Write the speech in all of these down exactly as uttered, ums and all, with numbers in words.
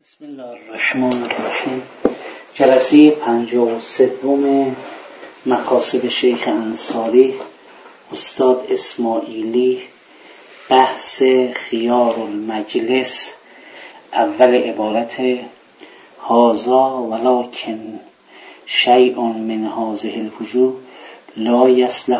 بسم الله الرحمن الرحیم. جلسه پنجاه و سوم مکاسب شیخ انصاری استاد اسماعیلی، بحث خیار المجلس. اول عبارت هذا ولکن شیء من هذه الوجوه لا یصلح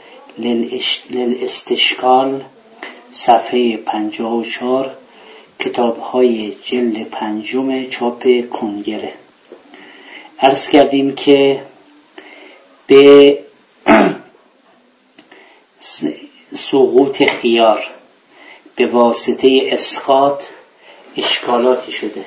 للاستشکال، صفحه پنجاه و چهار، کتاب های جلد پنجم چاپ کنگره. عرض کردیم که به سقوط خیار به واسطه اسقاط اشکالاتی شده.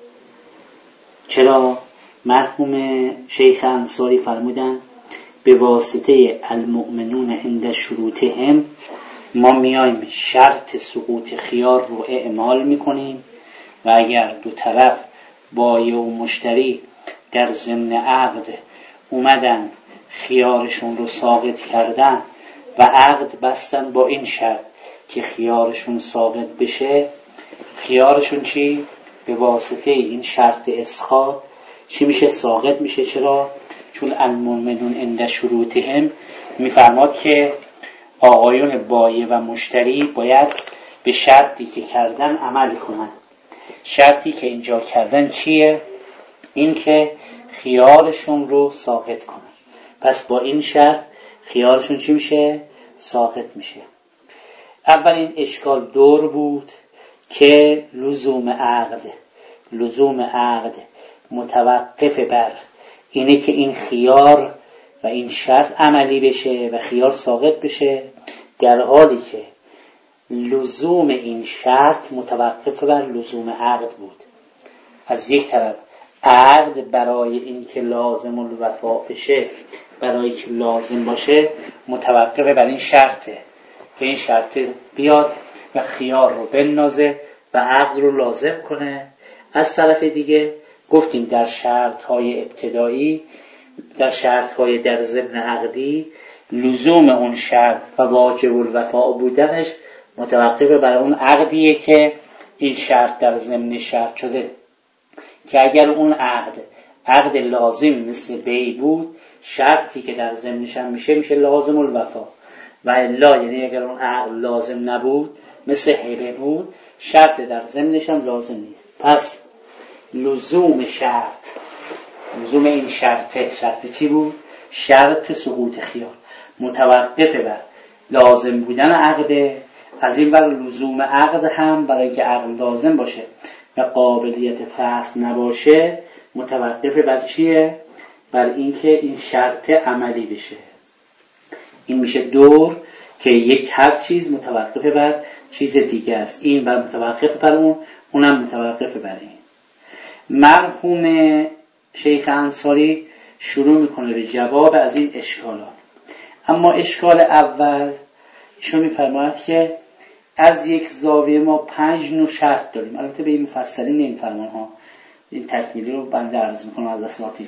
چرا؟ مرحوم شیخ انصاری فرمودن به واسطه المؤمنون عند شروطهم، ما میایم شرط سقوط خیار رو اعمال میکنیم و اگر دو طرف بایع و مشتری در ضمن عقد اومدن خیارشون رو ساقط کردن و عقد بستن با این شرط که خیارشون ساقط بشه، خیارشون چی؟ به واسطه این شرط اسقاط چی میشه؟ ساقط میشه. چرا؟ چون المؤمنون عند شروطهم میفرماد که آقایون بایع و مشتری باید به شرطی که کردن عمل کنن. شرطی که اینجا کردن چیه؟ این که خیارشون رو ساقط کنن. پس با این شرط خیارشون چی میشه؟ ساقط میشه. اولین اشکال دور بود که لزوم عقد لزوم عقد متوقف بر اینه که این خیار و این شرط عملی بشه و خیار ساقط بشه، در حالی که لزوم این شرط متوقف بر لزوم عقد بود. از یک طرف عقد برای این که لازم الوفا بشه، برای که لازم باشه، متوقف بر این شرطه که این شرط بیاد و خیار رو بنازه و عقد رو لازم کنه. از طرف دیگه گفتیم در شرط‌های ابتدایی، در شرط‌های در ضمن عقدی، لزوم اون شرط و واجب الوفا بودنش متوقف بر اون عقدیه که این شرط در ضمن شرط شده، که اگر اون عقد عقد لازم مثل بی بود، شرطی که در ضمنش هم میشه میشه لازم الوفا، و الا یعنی اگر اون عقد لازم نبود مثل هبه بود، شرط در ضمنش هم لازم نیست. پس لزوم شرط لزوم این شرطه شرط چی بود؟ شرط سقوط خیار متوقف بر لازم بودن عقده. از این بر لزوم عقد هم برای که عقد لازم باشه و قابلیت فسخ نباشه متوقف بر چیه؟ بر این که این شرط عملی بشه. این میشه دور که یک هر چیز متوقف بر چیز دیگه است. این بر متوقف بر اون، اونم متوقف بر این. مرحوم شیخ انصاری شروع میکنه به جواب از این اشکالات. اما اشکال اول ایشون میفرماید که از یک زاویه ما پنج نوع شرط داریم. البته به این مفصلی نمیفرمان ها، این تکمیلی رو بنده عرض میکنم از اساتید.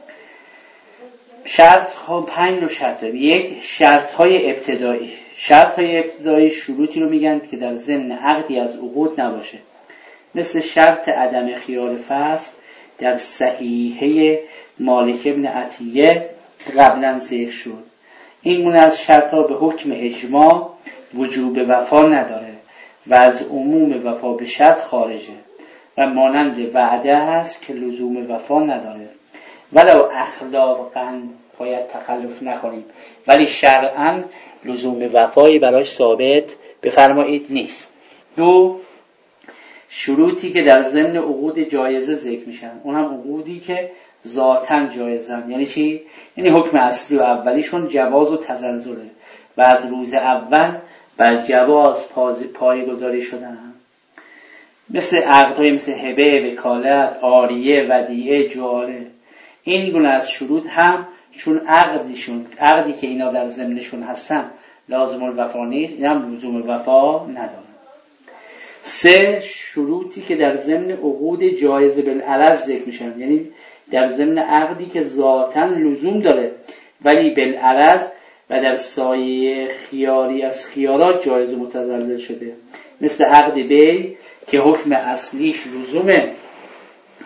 شرط ها پنج نوع شرط داریم. یک، شرط های ابتدایی. شرط های ابتدایی شروطی رو میگن که در ضمن عقدی از عقود نباشه، مثل شرط عدم خیار فسخ در صحیحه مالک ابن عطیه قبلا ذکر شد. این گونه از شرط‌ها به حکم اجماع وجوب وفا نداره و از عموم وفا به شرط خارجه و مانند وعده هست که لزوم وفا نداره. ولو اخلاقاً باید تخلف نکنیم، ولی شرعاً لزوم وفایی براش ثابت بفرمایید نیست. دو، شروطی که در ضمن عقود جایزه ذکر میشن، اونم عقودی که ذاتاً جایزن. یعنی چی؟ یعنی حکم اصلی و اولیشون جواز و تزلزله و از روز اول بر جواز پایه‌گذاری شدن، مثل عقدهای مثل هبه، وکالت، عاریه، ودیعه، جعاله. این گونه از شروط هم چون عقدیشون عقدی که اینا در ضمنشون هستن لازم الوفا نیست، این هم لزوم وفا نداره. سه، شروطی که در ضمن عقود جایز بالعرض ذکر میشن، یعنی در ضمن عقدی که ذاتاً لزوم داره ولی بالعرض و در سایه خیاری از خیارات جایز و متزلزل شده، مثل عقد بی که حکم اصلیش لزوم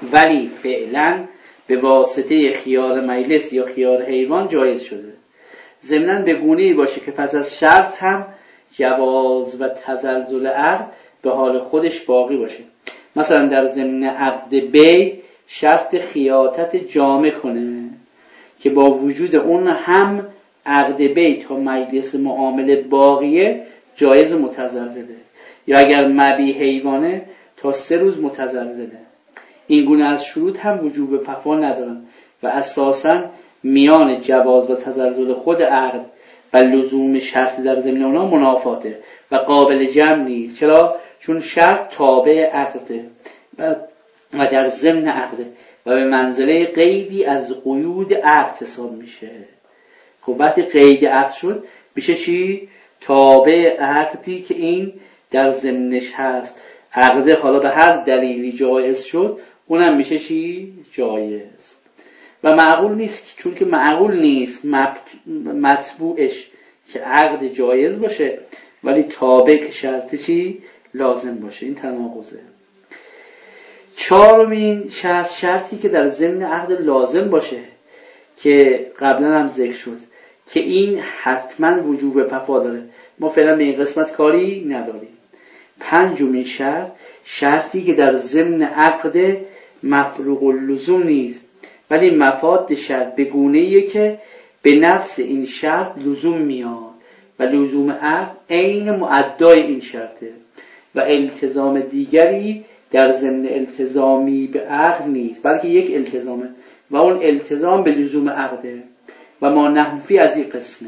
ولی فعلا به واسطه خیار مجلس یا خیار حیوان جایز شده. ضمناً به گونه‌ای باشه که پس از شرط هم جواز و تزلزل عقد به حال خودش باقی باشه. مثلا در ضمن عقد بی شرط خیاطت جامه کنه که با وجود اون هم عقد بی تا مجلس معامله باقیه جایز متزلزله، یا اگر مبیع حیوانه تا سه روز متزلزله. این گونه از شروط هم وجوب وفا ندارن و اساساً میان جواز و تزلزل خود عقد و لزوم شرط در ضمن اونا منافاته و قابل جمع نیست. چرا؟ چون شرط تابع عقده و در ضمن عقده و به منزله قیدی از قیود عقد حساب میشه. خب وقتی قید عقد شد میشه چی؟ تابع عقدی که این در ضمنش هست. عقده حالا به هر دلیلی جایز شد اونم میشه چی؟ جایز. و معقول نیست، چون که معقول نیست مطبوعش که عقد جایز باشه ولی تابع که شرط چی؟ لازم باشه. این تناقضه. چهارمین شرط شرطی که در ضمن عقد لازم باشه که قبلا هم ذکر شد که این حتما وجوب وفا داره. ما فعلا به این قسمت کاری نداریم. پنجمین شرط شرطی که در ضمن عقد مفروغ اللزوم نیست ولی مفاد شرط به گونه‌ایه که به نفس این شرط لزوم میاد و لزوم عقد عین مؤدای این شرطه و التزام دیگری در ضمن التزامی به عقد نیست بلکه یک التزامه و اون التزام به لزوم عقده و ما نحنفی از این قسمه.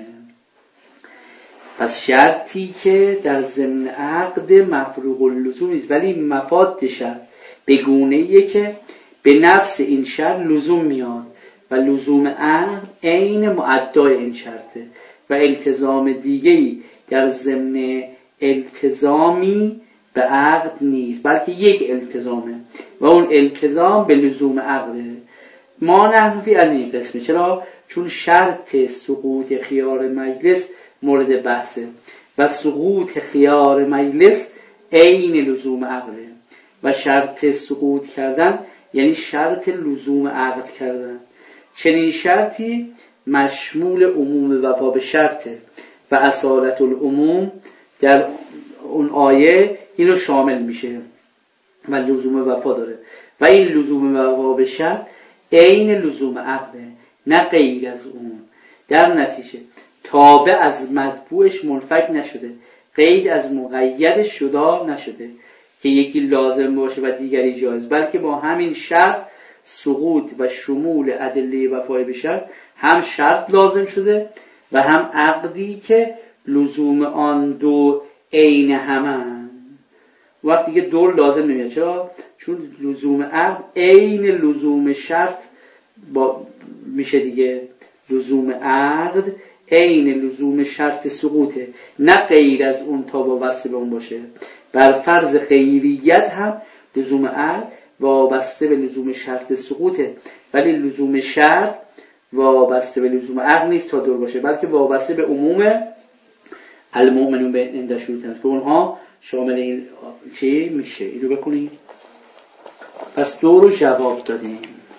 پس شرطی که در ضمن عقد مفروغ اللزوم نیست ولی مفاد شرط به گونه‌ایه که به نفس این شرط لزوم میاد و لزوم عقد عین مؤدای این شرطه و التزام دیگری در ضمن التزامی به عقد نیست بلکه یک التزامه و اون التزام به لزوم عقده. ما نحنفی از این قسمه. چرا؟ چون شرط سقوط خیار مجلس مورد بحثه و سقوط خیار مجلس عین لزوم عقده و شرط سقوط کردن یعنی شرط لزوم عقد کردن. چنین شرطی مشمول عموم وفا به شرطه و اصالت العموم در اون آیه اینو شامل میشه و لزوم وفا داره و این لزوم وفا به شرط عین لزوم عقده نه غیر از اون. در نتیجه تابع از مطبوعش منفک نشده، قید از مقیدش جدا نشده که یکی لازم باشه و دیگری جایز، بلکه با همین شرط سقوط و شمول ادله وفای به شرط هم شرط لازم شده و هم عقدی که لزوم آن دو عین همن. وقتی که دو لازم نمیاد. چرا؟ چون لزوم عقد عین لزوم شرط با میشه دیگه. لزوم عقد عین لزوم شرط سقوطه نه غیر از اون تا وابسته به اون باشه. بر فرض غیریت هم لزوم عقد وابسته به لزوم شرط سقوطه ولی لزوم شرط وابسته به لزوم عقد نیست تا دور باشه بلکه وابسته به عموم المؤمنون به عند شروط هست که اونها شامل این چی میشه. اینو بکنید. پس دو رو جواب دادیم.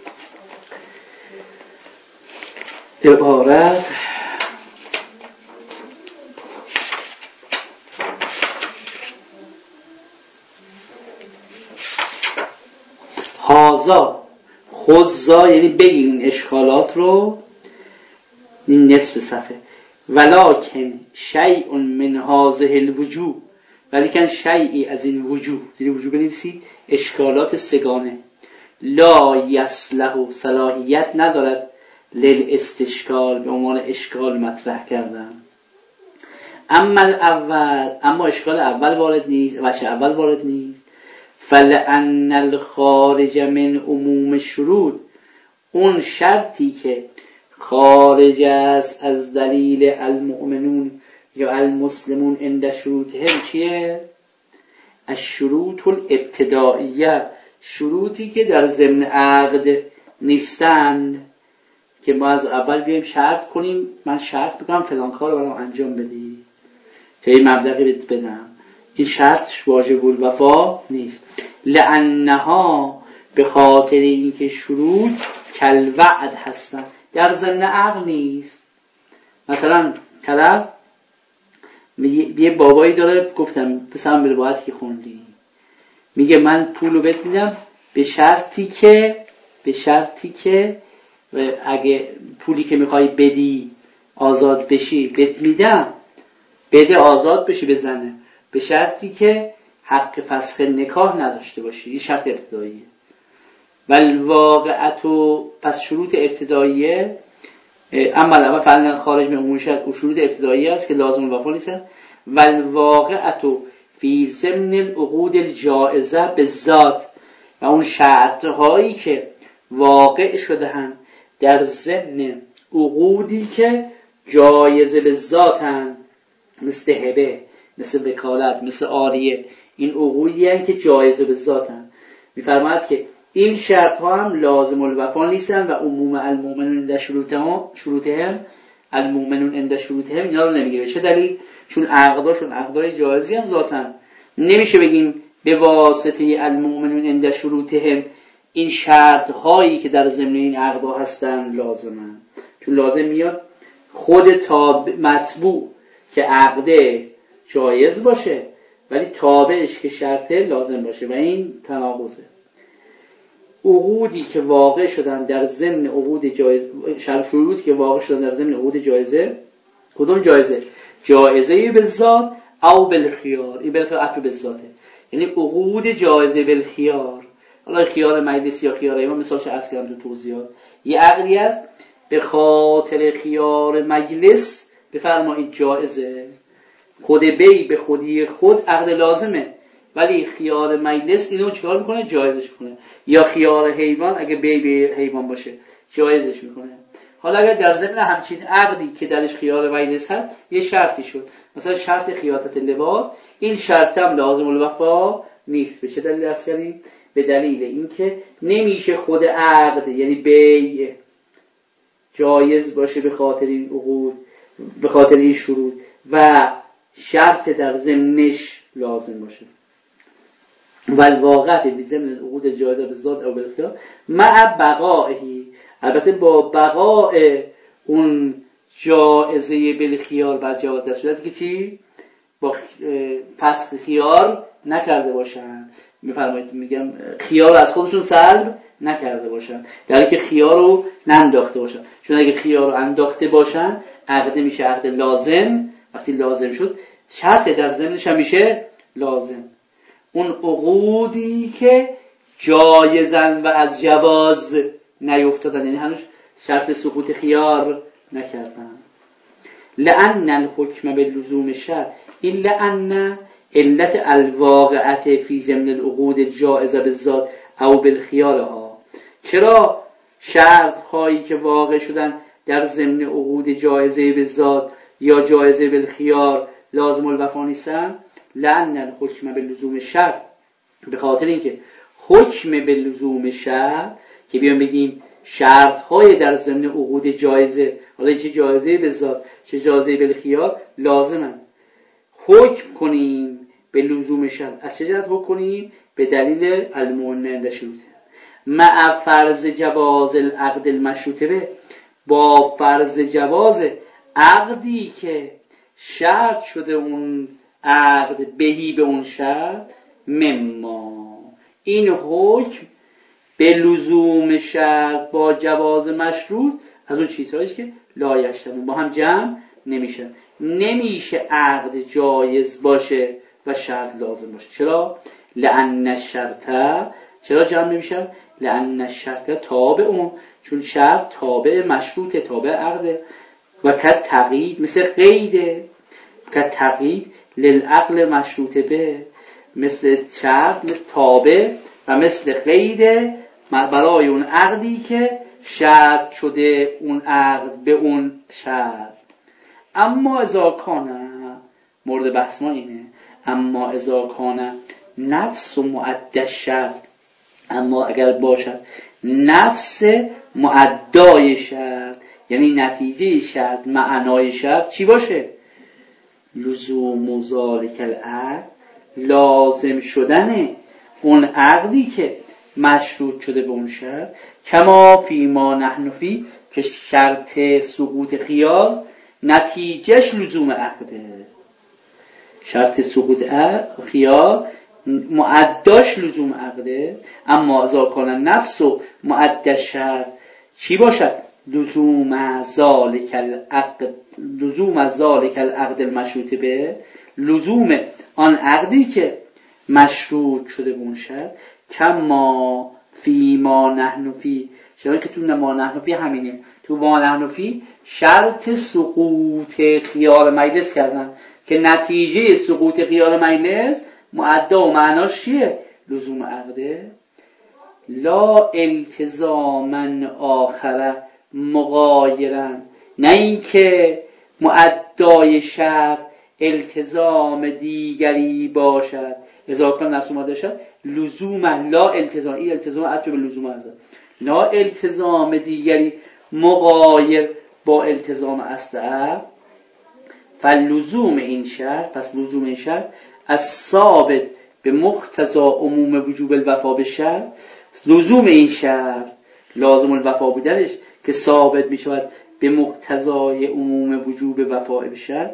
عبارت هازا خزا یعنی بگیر این اشکالات رو. این نصف صفحه. ولکن شیء من هذه الوجوه ولیکن شیئی از این وجوه دیگه وجوه بنویسید اشکالات سگانه لا یصلح صلاحیت ندارد للاستشکال به عنوان اشکال مطرح کردن. اما اول اما اشکال اول وارد نیست وجه اول وارد نیست. فلأن الخارج من عموم شروط اون شرطی که خارج است از دلیل المؤمنون یا المسلمون عند شروطهم چیه؟ الشروط الابتدائیه شروطی که در ضمن عقد نیستند که ما از اول بیایم شرط کنیم من شرط بکنم فلان کار رو برام انجام بدی تا این مبلغی بهت بدم. این شرط واجب الوفا نیست. لانها به خاطر اینکه شروط کل وعد هستن، در ضمن عقل نیست. مثلا طرف یه بابایی داره، گفتم پسرم به روایتی که خوندی، میگه من پولو بهت میدم به شرطی که به شرطی که اگه پولی که میخوای بدی آزاد بشی بهت میدم، بده آزاد بشی بزنه، به شرطی که حق فسخ نکاح نداشته باشی. این شرط ابتداییه. والواقعتو، پس شروط ابتداییه اما اول فعلا خارج من عموم شرط، شروط ابتدایی است که لازم الوفا نیستن. والواقعتو فی ضمن العقود الجائزه بالذات، و اون شرط هایی که واقع شده هم در ضمن عقودی که جایزه به ذاتن، مثل هبه، مثل وکالت، مثل عاریه، این عقودی هستند که جایزه به ذاتن. میفرماید که این شرط ها هم لازم الوفا نیستن و عموم المؤمنون عند شروطهم شروطهم المؤمنون عند شروطهم اینا رو نمیگیره. چه دلیل؟ چون عقداشون عقدای جایزی هم ذاتن. نمیشه بگیم به واسطه المؤمنون عند شروطهم این شرط هایی که در ضمن این عقدا هستن لازمن، چون لازم میاد خود تابع مطبوع که عقده جایز باشه ولی تابعش که شرطه لازم باشه و این تناقضه. عقودی که واقع شدن در ضمن عقود جایز، شروطی که واقع شدن در ضمن عقود جایزه، کدوم جایزه؟ جایزه به ذات او بالخیار. این بالخیار عطف به ذاته، یعنی عقود جایزه بالخیار. حالا خیار مجلس یا خیار ایمان مثالش عرض کردم تو توضیحات. یه عقدی است به خاطر خیار مجلس بفرمایید جایزه، خود بی به خودی خود عقد لازمه، ولی خیار مجلس اینو چیکار میکنه؟ جایزش میکنه. یا خیار حیوان اگه بی به حیوان باشه جایزش میکنه. حالا اگر در ضمن همچین عقدی که درش خیار مجلس هست یه شرطی شد، مثلا شرط خیاطت لباس، این شرط هم لازم الوفا نیست. به چه دلیل درست کردیم؟ به دلیل اینکه نمیشه خود عقد یعنی بی جایز باشه به خاطر این عقود، به خاطر این شروط، و شرط در ضمنش لازم باشه. والواقعت بی ضمن العقود جایزه به ذات او بالخیار مع بقائهی، البته با بقاء اون جایزه بالخیار بر جواز شده که چی؟ با پس خیار نکرده باشن. میفرمایید میگم خیار از خودشون سلب نکرده باشن، در حالی که خیار رو ننداخته باشن، چون اگه خیار رو انداخته باشن عقد میشه عقد لازم. وقتی لازم شد شرط در ضمنش هم میشه لازم. اون عقودی که جایزن و از جواز نیفتادن، یعنی هنوز شرط سقوط خیار نکردن. لأن الحکم باللزوم شرط، این لأن علت الواقعت فی ضمن العقود جائزه بالذات او بالخیارها. چرا شرط هایی که واقع شدن در ضمن عقود جائزه بالذات یا جائزه بالخیار لازم الوفا نیستن؟ لأن الحکم باللزوم شرط، به خاطر اینکه حکم باللزوم شرط که بیان بگیم شرط های در ضمن عقود جایزه، حالا چه جایزه بالذات چه جایزه بالخیار لازمن، حکم کنیم به لزوم شرط. از چه جهت حکم کنیم؟ به دلیل المؤمنون عند شروطه مع فرض جواز العقد المشروط به، با فرض جواز عقدی که شرط شده اون عقد بهی به اون شرط، مما این حکم به لزوم شرط با جواز مشروط از اون چیزهاییست که لایشتن با هم جمع نمیشن. نمیشه عقد جایز باشه و شرط لازم باشه. چرا؟ لأن الشرط، چرا جمع نمیشن؟ لأن الشرط تابع اون، چون شرط تابع مشروط، تابع عقده. و که تقیید مثل قیده، که تقیید للعقل مشروط به، مثل شرط مثل تابع و مثل قیده برای اون عقدی که شرط شده اون عقد به اون شرط. اما اذا کان، مورد بحث ما اینه، اما اذا کان نفس معد شرط، اما اگر باشد نفس معدای شرط، یعنی نتیجه شرط معنای شرط چی باشه؟ لزوم ذالک العقد، لازم شدن اون عقدی که مشروط شده به اون شرط، کما فی ما نحن فی، که شرط سقوط خیال نتیجهش لزوم عقده. شرط سقوط خیال معداش لزوم عقده، اما اذا کان نفس و معد شرط چی باشد؟ لزوم ذالک العقد، لزوم ذالک العقد المشروط به، لزوم آن عقدی که مشروط شده به اون شرط، کما فی ما نحن فی، چرا که تو ما نحن فی همینه، تو ما نحن فی شرط سقوط خیال مجلس کردن که نتیجه سقوط خیال مجلس معدا و معناش چیه؟ لزوم عقده. لا التزاما آخره مغایرا، نه این که معدای شرط التزام دیگری باشد، اضافه نفس ماده شد لزوم، لا التزام، این التزام عطف به لزوم است، لا التزام دیگری مغایر با التزام اصل عقد. فلزوم این شرط، پس لزوم این شرط از ثابت به مقتضا عموم وجوب الوفا به شرط، لزوم این شرط لازم الوفا بودنش که ثابت می شود به مقتضای عموم وجوب وفا به شرط،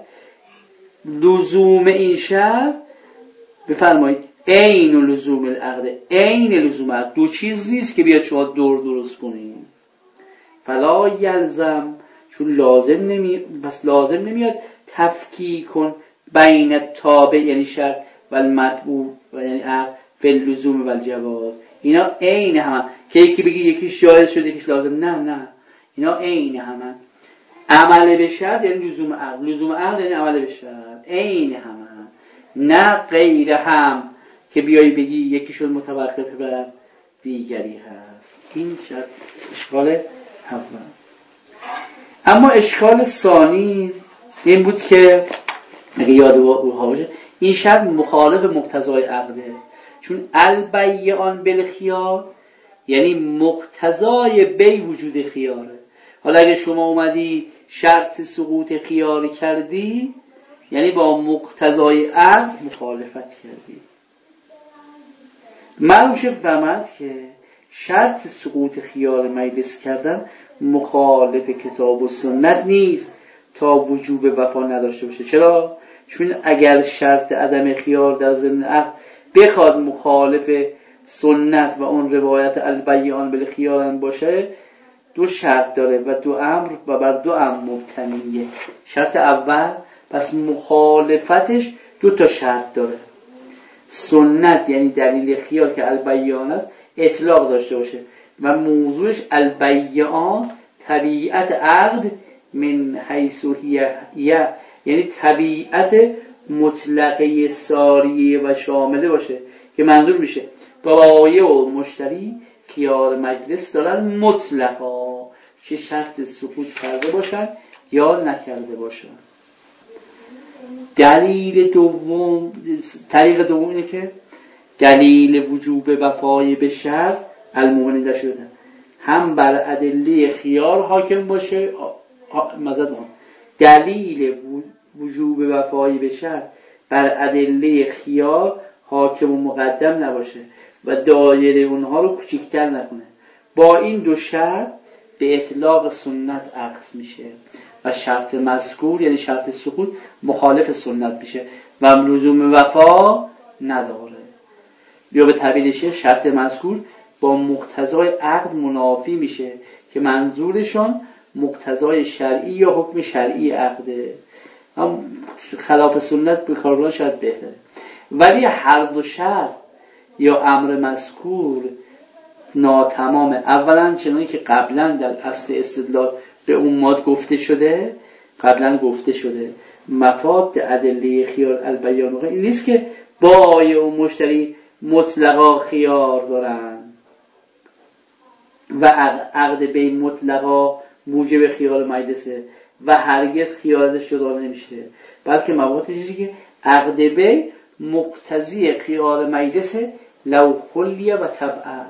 لزوم این شرط بفرمایید عین لزوم العقد، عین لزوم عقد، دو چیز نیست که بیاد شما دور درست کنید. فلا یلزم، چون لازم نمی، بس لازم نمیاد تفکیک کن بین تابع یعنی شرط و المطبوع و یعنی عقد فی لزوم و الجواز، اینا عین همه، که یکی بگی یکیش جایز شده یکیش لازم، نه نه، اینا عین همه. عمل به شرط یعنی لزوم عقد، لزوم عقد یعنی عمل به شرط، عین همه، نه غیر هم که بیایی بگی یکیشون متوقف بر دیگری هست. این شرط اشکال اول. اما اشکال ثانی این بود که اگه یاد روها باشه این شرط مخالف مقتضای عقده، چون البیعان بالخیار یعنی مقتضای بی وجود خیاره. حالا اگه شما اومدی شرط سقوط خیاری کردی یعنی با مقتضای عقد مخالفت کردی. معروف فرمود که شرط سقوط خیال مجلس کردن مخالف کتاب و سنت نیست تا وجوب وفا نداشته باشه. چرا؟ چون اگر شرط عدم خیال در ضمن عقد بخواد مخالف سنت و اون روایت البیعان بالخیال باشه، دو شرط داره و دو امر و بر دو امر مبتنیه. شرط اول پس مخالفتش دو تا شرط داره، سنت یعنی دلیل خیال که البیعان است اطلاق داشته باشه و موضوعش البیعان طبیعت عقد من حیث هی یعنی طبیعت مطلقه ساریه و شامله باشه، که منظور میشه بایع و مشتری خیار مجلس دارن مطلقا، چه شرط سقوط کرده باشن یا نکرده باشن. دلیل دوم، طریق دوم اینه که دلیل وجوب وفای به شرط المؤمنین در شده هم بر ادله خیار حاکم باشه، مزد هم دلیل وجوب وفای به شرط بر ادله خیار حاکم و مقدم نباشه و دایره اونها رو کوچکتر نکنه. با این دو شرط به اطلاق سنت عقد میشه و شرط مذکور یعنی شرط سقوط مخالف سنت میشه و لزوم وفا نداره. یا به تعبیر شیخ شرط مذکور با مقتضای عقد منافی میشه که منظورشون مقتضای شرعی یا حکم شرعی عقده، هم خلاف سنت به کاربران شاید بهتره. ولی هر دو شرط یا امر مذکور ناتمامه. اولا چنانکه که قبلا در اصل استدلال به اون ماد گفته شده، قبلا گفته شده مفاد ادله خیار البیان این نیست که بایع و مشتری مطلقا خیار دارن و عقد بین مطلقا موجب خیار مجلسه و هرگز خیار ازش جدا نمیشه، بلکه مفادش اینه که عقد بین مقتضی خیار مجلسه لو خلیه و طبعه،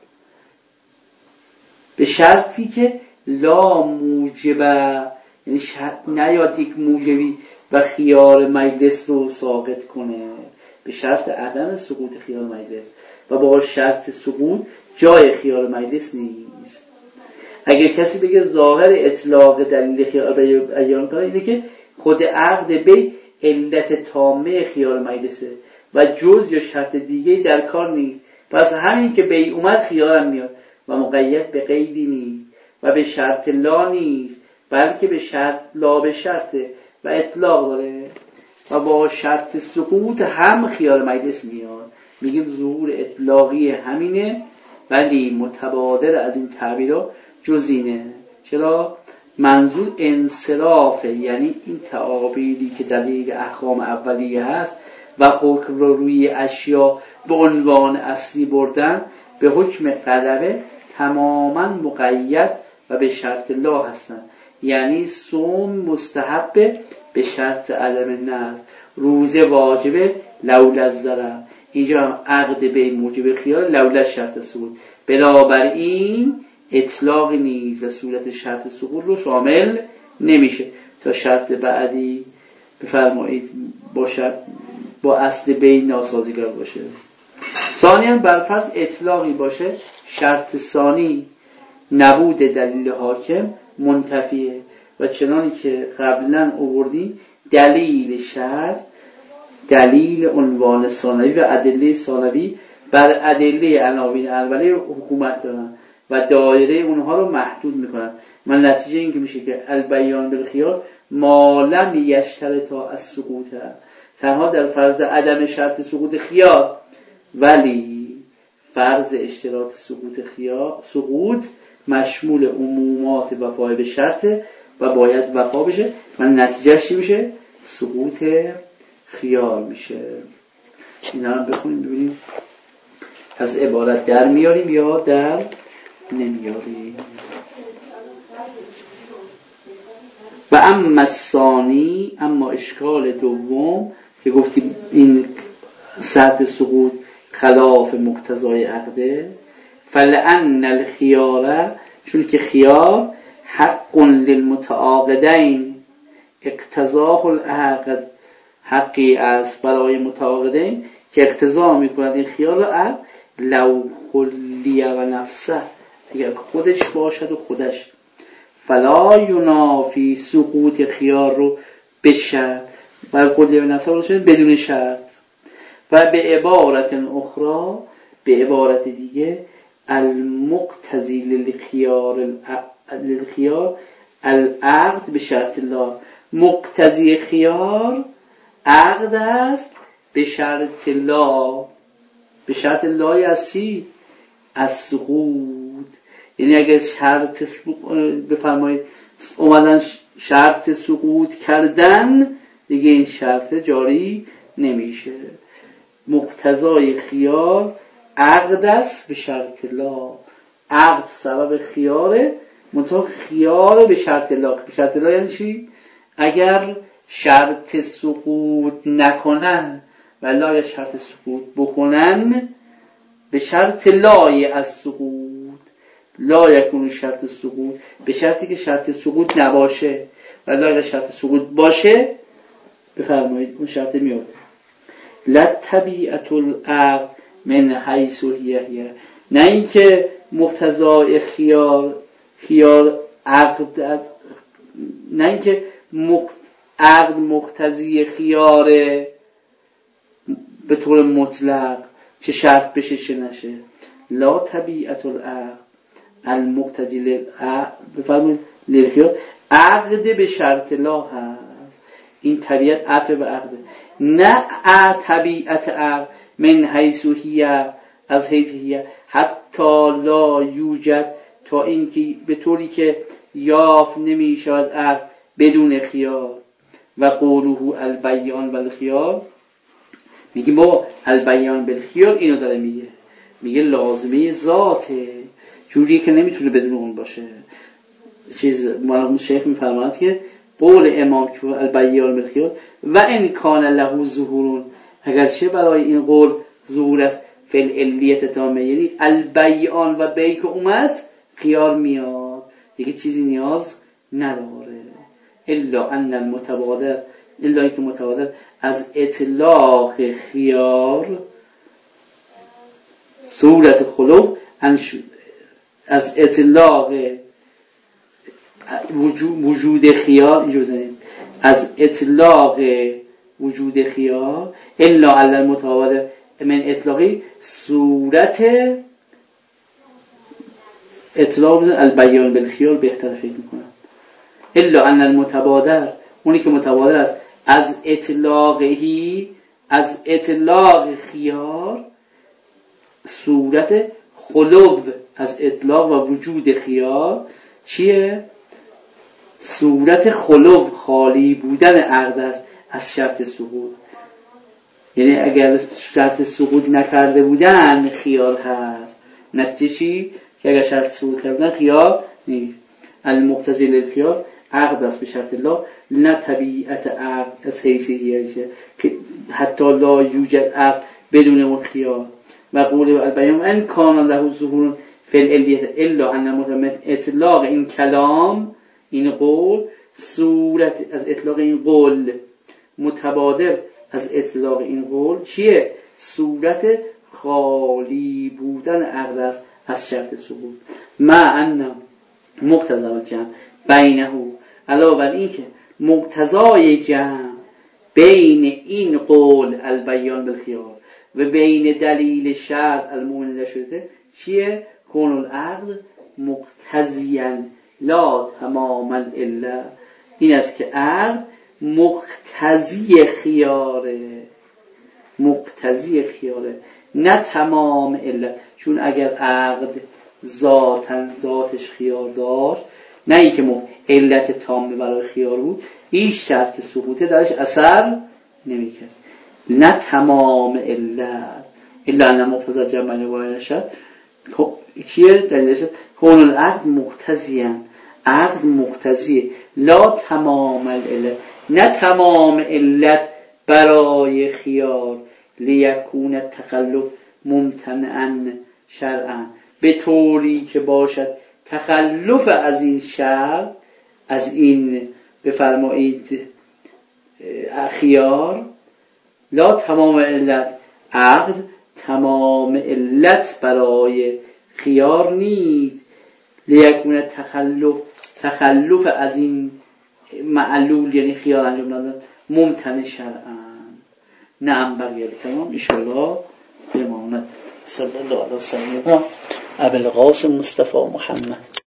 به شرطی که لا موجبه، یعنی نیاد یک موجبی و خیار مجلس رو ساقط کنه، به شرط عدم سقوط خیار مجلس و با شرط سقوط جای خیال مجلس نیست. اگر کسی بگه ظاهر اطلاق دلیل خیال بیان کنه اینه که خود عقد بی علت تامه خیال مجلسه و جز یا شرط دیگه در کار نیست. پس همین که بی اومد خیالم میاد و مقید به قیدی نیست و به شرط لا نیست، بلکه به شرط لا به شرطه و اطلاق داره و با شرط سقوط هم خیال مجلس میاد. میگیم ظهور اطلاقی همینه ولی متبادر از این تعبیرها جزینه. چرا؟ منظور انصرافه، یعنی این تعابیری که دلیل احکام اولیه هست و حکم رو روی اشیا به عنوان اصلی بردن به حکم قدره تماما مقید و به شرط لا هستن. یعنی صوم مستحب به شرط عدم نذر، روزه واجبه لولا الضرر. اینجا هم عقد به موجب خیال لولا شرط سقوط، بنابراین اطلاق نیست و صورت شرط سقوط رو شامل نمیشه تا شرط بعدی بفرمایید باشد با اصل بین ناسازگار باشه. ثانیاً برفرض اطلاقی باشه، شرط ثانی نبود دلیل حاکم منتفیه و چنانی که قبلا آوردیم دلیل شرط دلیل عنوان ثانوی و ادله ثانوی بر ادله عناوین اولیه حکومت دارن و دایره اونها رو محدود میکنن. من نتیجه این که میشه که البیان بالخیال ما لم یشترط از سقوط، تنها در فرض عدم شرط سقوط خیال، ولی فرض اشتراط سقوط خیال سقوط مشمول عمومات وفای به شرط و باید وفا بشه. من نتیجهش چی میشه؟ سقوط خیال میشه. اینا هم بخونیم ببینیم از عبارت در میاریم یا در نمیاریم. و اما الثانی، اما اشکال دوم که گفتیم این سطح سقوط خلاف مقتضای عقده، فلأن الخیار، چون که خیار حق للمتعاقدین اقتضاه العقد، حقی است برای متعاقدین که اقتضا میکنند این خیار رو عقد لو خلیه و نفسه، اگر خودش باشد و خودش، فلا ینافی سقوط خیار رو به شرط، بر خلیه و نفسه باشد بدون شرط. و به عبارت اخرى، به عبارت دیگه، المقتضی للخیار للخیار العقد به شرط الله، مقتضی خیار عقد است به شرط الله. به شرط الله از چی؟ از سقوط. یعنی اگر شرط بفرمایید اومدن شرط سقوط کردن دیگه این شرط جاری نمیشه. مقتضای خیار عقد است به شرط الله، عقد سبب خیاره منتها خیاره به شرط الله. به شرط الله یعنی چی؟ اگر شرط سقوط نکنن و لا شرط سقوط بکنن به شرط لای از سقوط، لا یکون شرط سقوط، به شرطی که شرط سقوط نباشه و لا شرط سقوط باشه بفرمایید اون شرط میاد. لا طبیعت العقد من حیث هی، نه اینکه مقتضای خیار خیار عقد از، نه اینکه مقت... عقد مقتضی خیاره به طور مطلق چه شرط بشه چه نشه. لا طبیعت العقد المقتضی للعقد بفرمایید للخیار، عقد به شرط لا هست، این طبیعت عطف به عقده، نه طبیعت عقد من حیث هی، از حیث هی حتی لا یوجد، تا اینکه به طوری که یافت نمی شود عقد بدون خیار. و قوله البیان بالخیار، میگه با البیان بالخیار اینو داره میگه، میگه لازمه ذاته، جوری که نمیتونه بدون اون باشه. چیز مرحوم شیخ میفرماید که قول امام که البیان بالخیار و ان کان له ظهور، اگرچه برای این قول ظهور است فل علیت تامه، یعنی البیان و بی که اومد خیار میاد دیگه چیزی نیاز نداره. الا ان المتبادر، الا اینکه متبادر از اطلاق خیار صورت خلوق از اطلاق وجود, وجود خیار اینجور زنید از اطلاق وجود خیار الا علی المتبادر من اطلاقی صورت اطلاق البیان بالخیار بهتر فکر میکنم الا ان المتبادر اونی که متبادر است از اطلاقهی از اطلاق خیار صورت خلو از اطلاق و وجود خیار چیه؟ صورت خلو خالی بودن عقد است از شرط سقوط. یعنی اگر شرط سقوط نکرده بودن خیار هست، نتیجه چی؟ که اگر شرط سقوط کرده بودن خیار نیست. المقتضی للخیار عقد است به شرط الله، نه طبیعت عقد از حیثیتیه که حتی لا یوجد عقد بدون اون خیار. و قول البیان ان کان له ظهور فی العلیه الا ان متمت اطلاق این کلام، این قول صورت از اطلاق این قول متبادر از اطلاق این قول چیه؟ صورت خالی بودن عقد است از شرط سقوط. ما ان مقتضی الجمع بینه، علاوه بر این که مقتضای جمع بین این قول البیان بالخیار و بین دلیل شرط المؤمن نشده چیه؟ کون العقد مقتضیا لا تمام العله، این است که عقد مقتضی خیاره، مقتضی خیاره نه تمام علت. چون اگر عقد ذاتاً ذاتش خیار داشت، نه این که علت تامه برای خیار بود، این شرط سقوطه درش اثر نمی‌کرد. نه تمام علت الا ان مقتضی جمع و شرط چیه؟ دلیلش کون العقد مقتضیاً، عقد مقتضی لا تمام العلت، نه تمام علت برای خیار، لیکون تخلف ممتنعا شرعا، به طوری که باشد تخلف از این شرط، از این بفرمایید خیار، لا تمام علت، عقد تمام علت برای خیار نیست، لیکون تخلف تخلف از این معلول یعنی خیار انجام دادن ممتنع شرعا. نعم بقیه کلام انشاءالله بماند. صلی الله علیه و سلم ابوالقاسم مصطفی محمد.